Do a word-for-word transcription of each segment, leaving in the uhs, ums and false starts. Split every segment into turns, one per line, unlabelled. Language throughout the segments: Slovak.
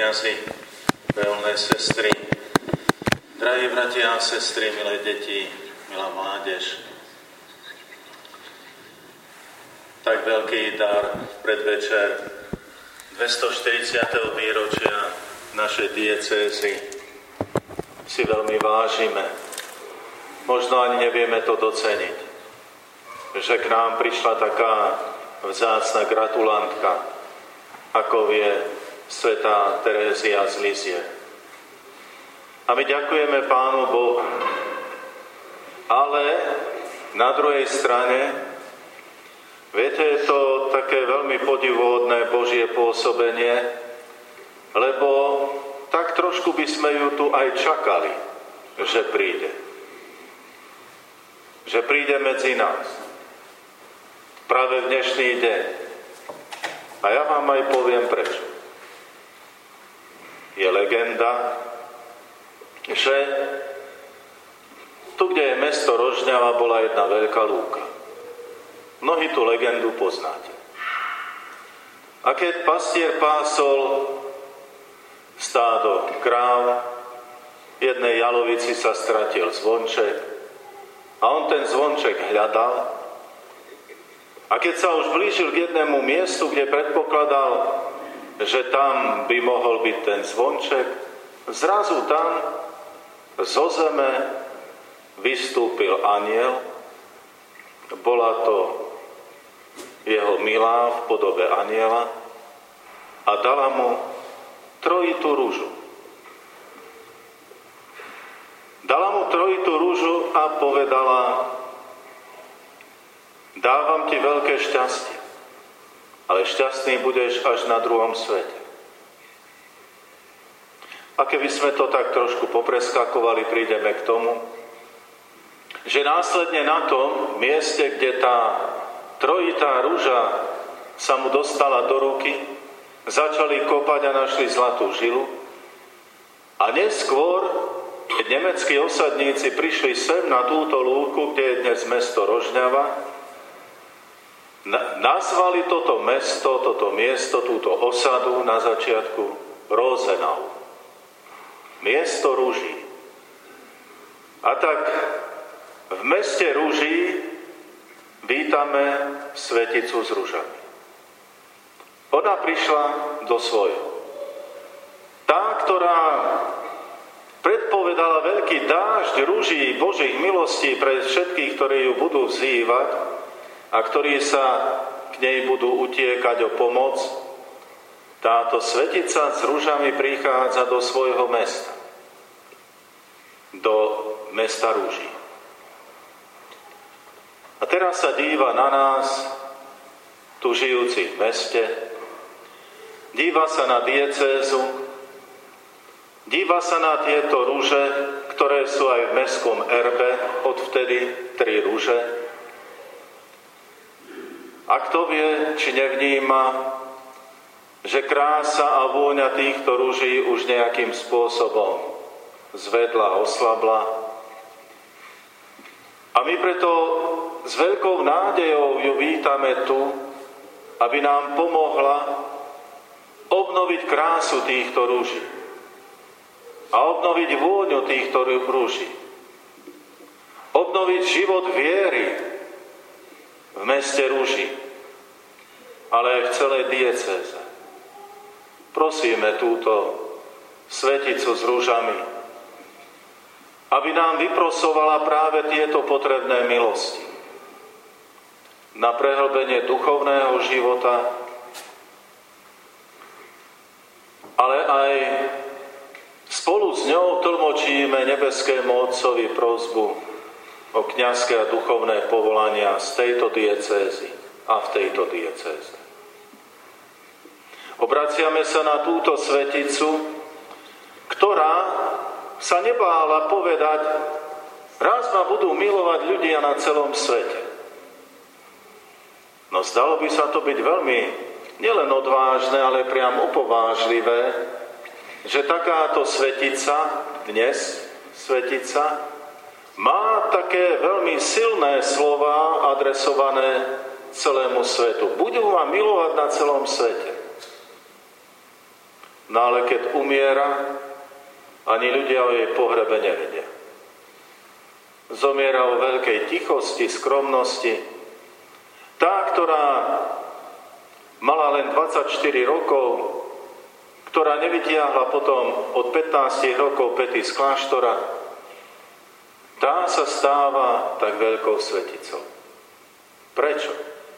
kňazi, veľné sestry, drahí bratia a sestry, milé deti, milá mládež. Tak veľký dar v predvečer dvestoštyridsiateho výročia našej diecézy si veľmi vážime. Možno ani nevieme to doceniť, že k nám prišla taká vzácna gratulantka, ako je svätá Terézia z Lizie. A my ďakujeme Pánu Bohu, ale na druhej strane, viete, je to také veľmi podivuhodné Božie pôsobenie, lebo tak trošku by sme ju tu aj čakali, že príde. Že príde medzi nás. Práve v dnešný deň. A ja vám aj poviem prečo. Je legenda, že tu, kde je mesto Rožňava, bola jedna veľká lúka. Mnohí tú legendu poznáte. A keď pastier pásol stádo kráv, jednej jalovici sa stratil zvonček a on ten zvonček hľadal. A keď sa už blížil k jednému miestu, kde predpokladal, že tam by mohol byť ten zvonček, zrazu tam zo zeme vystúpil anjel. Bola to jeho milá v podobe anjela a dala mu trojitú ružu. Dala mu trojitú ružu a povedala: dávam ti veľké šťastie, ale šťastný budeš až na druhom svete. A keby sme to tak trošku popreskakovali, prídeme k tomu, že následne na tom mieste, kde tá trojitá ruža sa mu dostala do ruky, začali kopať a našli zlatú žilu. A neskôr, keď nemeckí osadníci prišli sem na túto lúku, kde je dnes mesto Rožňava, nazvali toto mesto, toto miesto, túto osadu na začiatku Rosenau. Miesto ruží. A tak v meste ruží vítame sveticu s ružami. Ona prišla do svojho. Tá, ktorá predpovedala veľký dážď ruží Božích milostí pre všetkých, ktorí ju budú vzývať a ktorí sa k nej budú utiekať o pomoc, táto svetica s ružami prichádza do svojho mesta. Do mesta ruží. A teraz sa díva na nás, tu žijúci v meste, díva sa na diecézu, díva sa na tieto ruže, ktoré sú aj v mestskom erbe, odvtedy tri ruže. A kto vie, či nevníma, že krása a vôňa týchto ruží už nejakým spôsobom zvedla, oslabla. A my preto s veľkou nádejou ju vítame tu, aby nám pomohla obnoviť krásu týchto ruží a obnoviť vôňu týchto ruží. Obnoviť život viery v meste ruží, ale aj v celej diecéze. Prosíme túto sveticu s ružami, aby nám vyprosovala práve tieto potrebné milosti na prehlbenie duchovného života, ale aj spolu s ňou tlmočíme nebeskému Otcovi prosbu o kňazské a duchovné povolania z tejto diecézy a v tejto diecéze. Obraciame sa na túto sveticu, ktorá sa nebála povedať: raz ma budú milovať ľudia na celom svete. No zdalo by sa to byť veľmi nielen odvážne, ale priam upovážlivé, že takáto svetica, dnes svetica, má také veľmi silné slová adresované celému svetu. Budú ma milovať na celom svete. no ale keď umiera, ani ľudia o jej pohrebe nevedia. Zomiera o veľkej tichosti, skromnosti. Tá, ktorá mala len dvadsaťštyri rokov, ktorá nevytiahla potom od pätnásť rokov päty z kláštora, tá sa stáva tak veľkou sveticou. Prečo?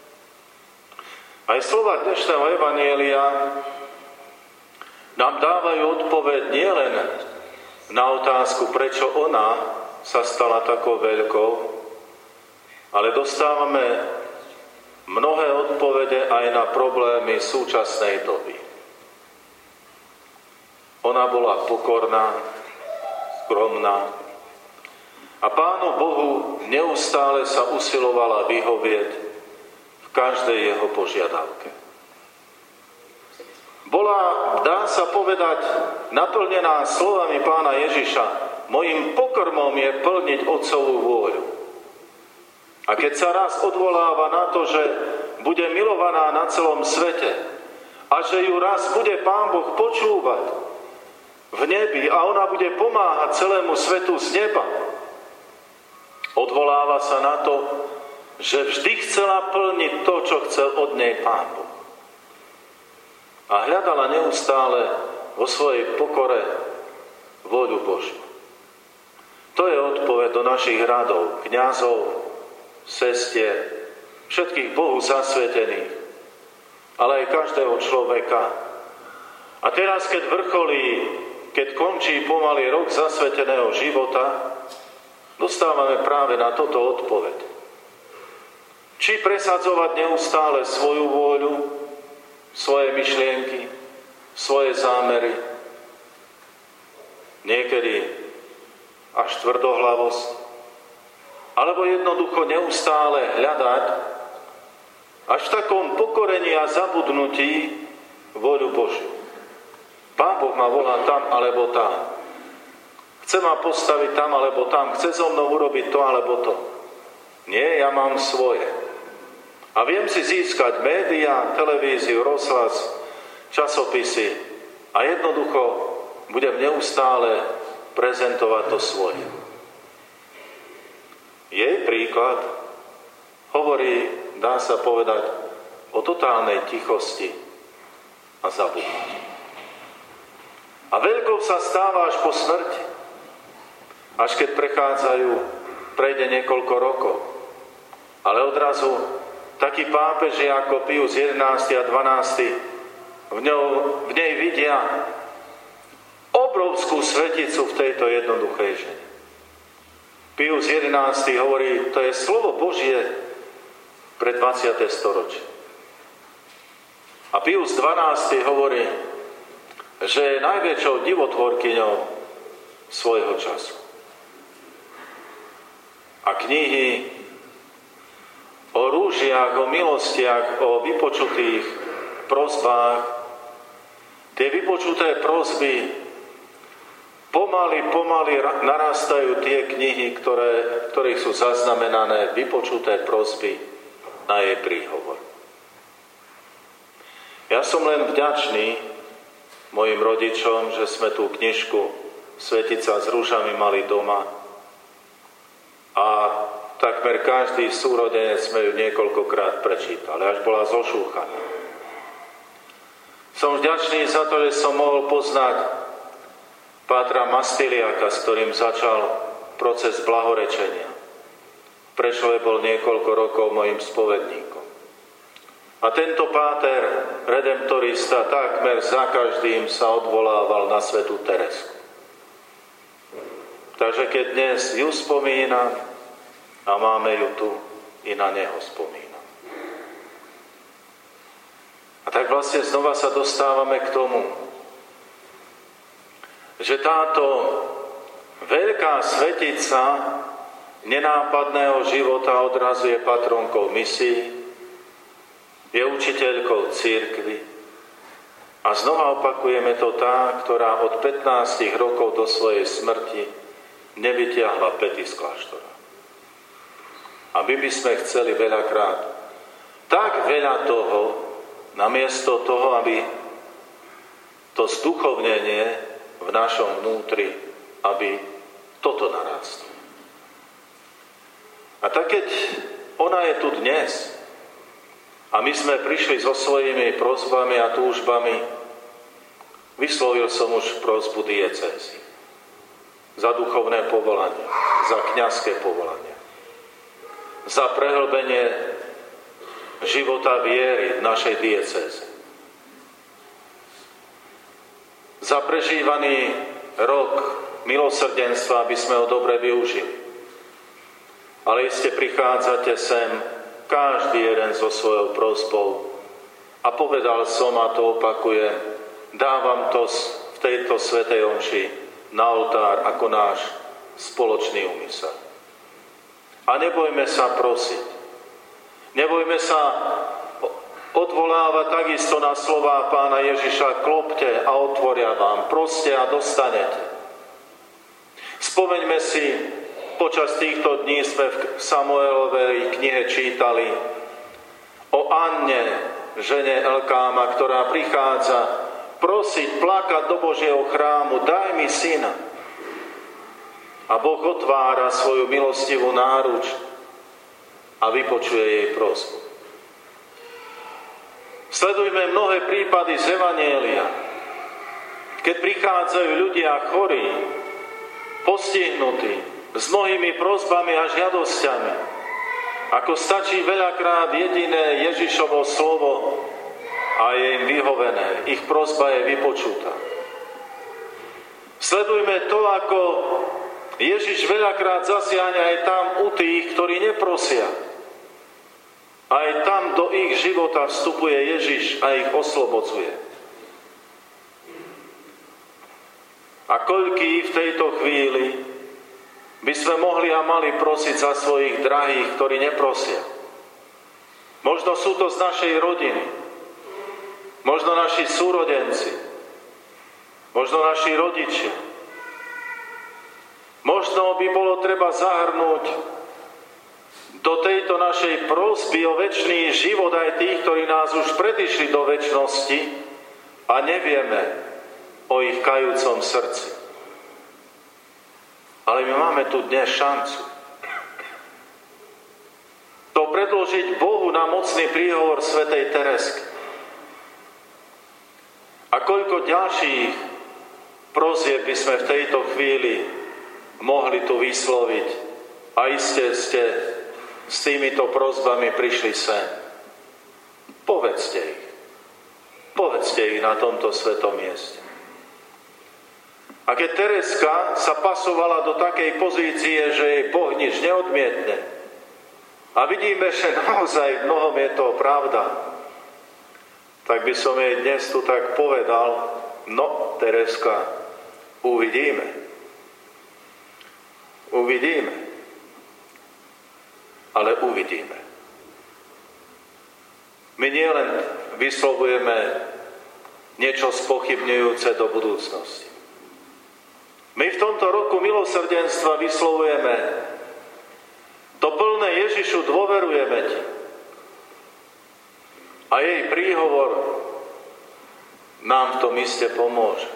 Aj slova dnešného evanjelia nám dávajú odpoveď nielen na otázku, prečo ona sa stala takou veľkou, ale dostávame mnohé odpovede aj na problémy súčasnej doby. Ona bola pokorná, skromná a Pánu Bohu neustále sa usilovala vyhovieť v každej jeho požiadavke. Bola, dá sa povedať, naplnená slovami Pána Ježiša: mojím pokrmom je plniť Otcovú vôľu. A keď sa raz odvoláva na to, že bude milovaná na celom svete a že ju raz bude Pán Boh počúvať v nebi a ona bude pomáhať celému svetu z neba, odvoláva sa na to, že vždy chcela plniť to, čo chcel od nej Pán Boh. A hľadala neustále vo svojej pokore vôľu Božiu. To je odpoveď do našich radov, kňazov, sestier, všetkých Bohu zasvetených, ale aj každého človeka. A teraz, keď vrcholí, keď končí pomaly rok zasveteného života, dostávame práve na toto odpoveď. Či presadzovať neustále svoju vôľu, svoje myšlienky, svoje zámery, niekedy až tvrdohlavosť, alebo jednoducho neustále hľadať až v takom pokorení a zabudnutí vôľu Božiu. Pán Boh ma volá tam alebo tam. Chce ma postaviť tam alebo tam. Chce so mnou urobiť to alebo to. Nie, ja mám svoje. A viem si získať médiá, televíziu, rozhlas, časopisy a jednoducho budem neustále prezentovať to svoje. Jej príklad hovorí, dá sa povedať, o totálnej tichosti a zabudnutí. A veľkou sa stáva až po smrti. Až keď prechádzajú, prejde niekoľko rokov. Ale odrazu takí pápeži ako Pius jedenásty a dvanásty v, ňou, v nej vidia obrovskú sveticu v tejto jednoduchej žene. Pius jedenásty hovorí, to je slovo Božie pre dvadsiate storočie. A Pius dvanásty hovorí, že je najväčšou divotvorkyňou svojho času. A knihy o rúžiach, o milostiach, o vypočutých prosbách, tie vypočuté prosby pomaly, pomaly narastajú tie knihy, ktoré, ktorých sú zaznamenané vypočuté prosby na jej príhovor. Ja som len vďačný mojim rodičom, že sme tú knižku Svetica s rúžami mali doma a takmer každý súrodenec sme ju niekoľkokrát prečítali, až bola zošúchaná. Som vďačný za to, že som mohol poznať pátra Mastiliaka, s ktorým začal proces blahorečenia. Prešle bol niekoľko rokov mojim spovedníkom. A tento páter, redemptorista, takmer za každým sa odvolával na svätú Teresku. Takže keď dnes ju spomínam a máme ju tu, i na neho spomínam. A tak vlastne znova sa dostávame k tomu, že táto veľká svetica nenápadného života odrazu je patronkou misií, je učiteľkou cirkvi a znova opakujeme to tá, ktorá od pätnástich rokov do svojej smrti nevytiahla päty z kláštora. A my by sme chceli veľakrát tak veľa toho, namiesto toho, aby to zduchovnenie v našom vnútri, aby toto narástlo. A tak keď ona je tu dnes a my sme prišli so svojimi prosbami a túžbami, vyslovil som už prosbu diecézy za duchovné povolanie, za kňazské povolanie, za prehlbenie života viery v našej diecéze, za prežívaný rok milosrdenstva, aby sme ho dobre využili. Ale iste prichádzate sem, každý jeden so svojou prosbou, a povedal som, a to opakujem, dávam to v tejto svätej omši na oltár ako náš spoločný úmysel. A nebojme sa prosiť. Nebojme sa odvolávať takisto na slová Pána Ježiša: klopte a otvoria vám, proste a dostanete. Spomeňme si, počas týchto dní sme v Samuelovej knihe čítali o Anne, žene Elkáma, ktorá prichádza prosiť, plakať do Božieho chrámu: daj mi syna. A Boh otvára svoju milostivú náruč a vypočuje jej prosbu. Sledujme mnohé prípady z Evanjelia, keď prichádzajú ľudia chorí, postihnutí, s mnohými prosbami a žiadosťami, ako stačí veľakrát jediné Ježišovo slovo a je im vyhovené, ich prosba je vypočutá. Sledujme to, ako Ježiš veľakrát zasiahne aj tam u tých, ktorí neprosia. Aj tam do ich života vstupuje Ježiš a ich oslobodzuje. A koľký v tejto chvíli by sme mohli a mali prosiť za svojich drahých, ktorí neprosia. Možno sú to z našej rodiny, možno naši súrodenci, možno naši rodičia. Možno by bolo treba zahrnúť do tejto našej prosby o večný život aj tých, ktorí nás už predišli do večnosti a nevieme o ich kajúcom srdci. Ale my máme tu dnes šancu to predložiť Bohu na mocný príhovor svätej Teresky. A koľko ďalších prosieb by sme v tejto chvíli mohli tu vysloviť, a iste ste s týmito prosbami prišli sem. Povedzte ich. Povedzte ich na tomto svetom mieste. A keď Tereska sa pasovala do takej pozície, že jej Boh nič neodmietne, a vidíme, že naozaj v mnohom je to pravda, tak by som jej dnes tu tak povedal: no, Tereska, uvidíme. Uvidíme. Ale uvidíme. My nielen vyslovujeme niečo spochybňujúce do budúcnosti. My v tomto roku milosrdenstva vyslovujeme to plné: Ježišu, dôverujeme ti. A jej príhovor nám v tom iste pomôže.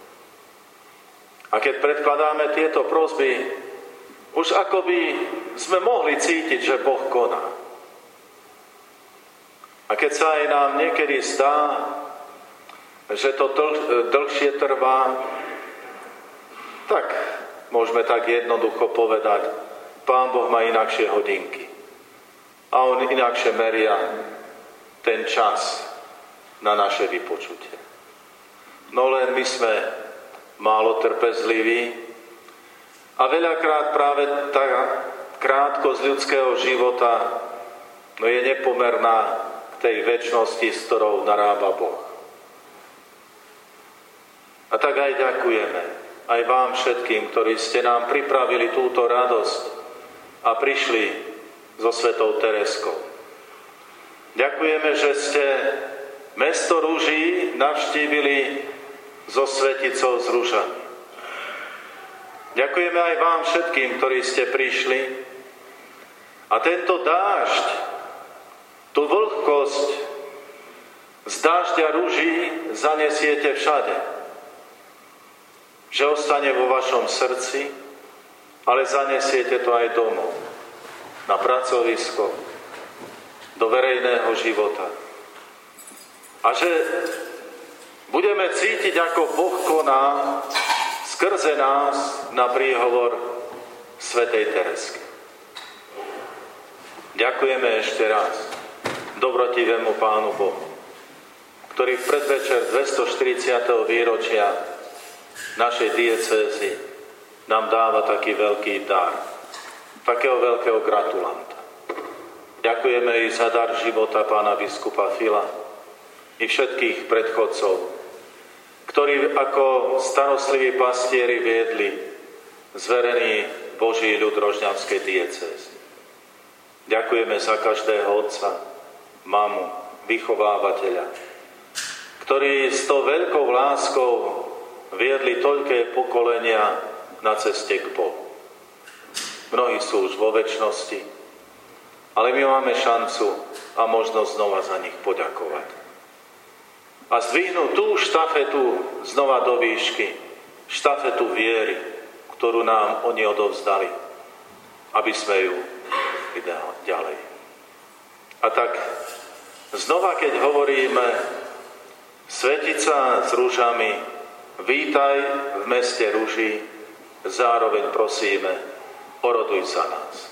A keď predkladáme tieto prosby, už akoby sme mohli cítiť, že Boh koná. A keď sa aj nám niekedy zdá, že to dlh, dlhšie trvá, tak môžeme tak jednoducho povedať: Pán Boh má inakšie hodinky. A on inakšie meria ten čas na naše vypočutie. No len my sme málo trpezliví a veľakrát práve tá krátkosť ľudského života no je nepomerná k tej večnosti, s ktorou narába Boh. A tak aj ďakujeme aj vám všetkým, ktorí ste nám pripravili túto radosť a prišli so svätou Tereskou. Ďakujeme, že ste mesto Ruží navštívili so sveticou s ružami. Ďakujeme aj vám všetkým, ktorí ste prišli a tento dážď, tú vlhkosť z dážďa ruží zanesiete všade. že ostane vo vašom srdci, ale zanesiete to aj domov, na pracovisko, do verejného života. A že budeme cítiť, ako Boh koná skrze nás na príhovor svätej Teresky. Ďakujeme ešte raz dobrotivému Pánu Bohu, ktorý v predvečer dvestoštyridsiateho výročia našej diecézy nám dáva taký veľký dar, takého veľkého gratulanta. Ďakujeme i za dar života pána biskupa Fila i všetkých predchodcov, ktorí ako starostliví pastieri viedli zverený Boží ľud rožňavskej diecézy. Ďakujeme za každého otca, mamu, vychovávateľa, ktorí s tou veľkou láskou viedli toľké pokolenia na ceste k Bohu. Mnohí sú už vo večnosti, ale my máme šancu a možnosť znova za nich poďakovať. A zdvihnúť tú štafetu znova do výšky, štafetu viery, ktorú nám oni odovzdali, aby sme ju vydali ďalej. A tak znova, keď hovoríme Svetica s ružami, vítaj v meste ruží, zároveň prosíme, oroduj za nás.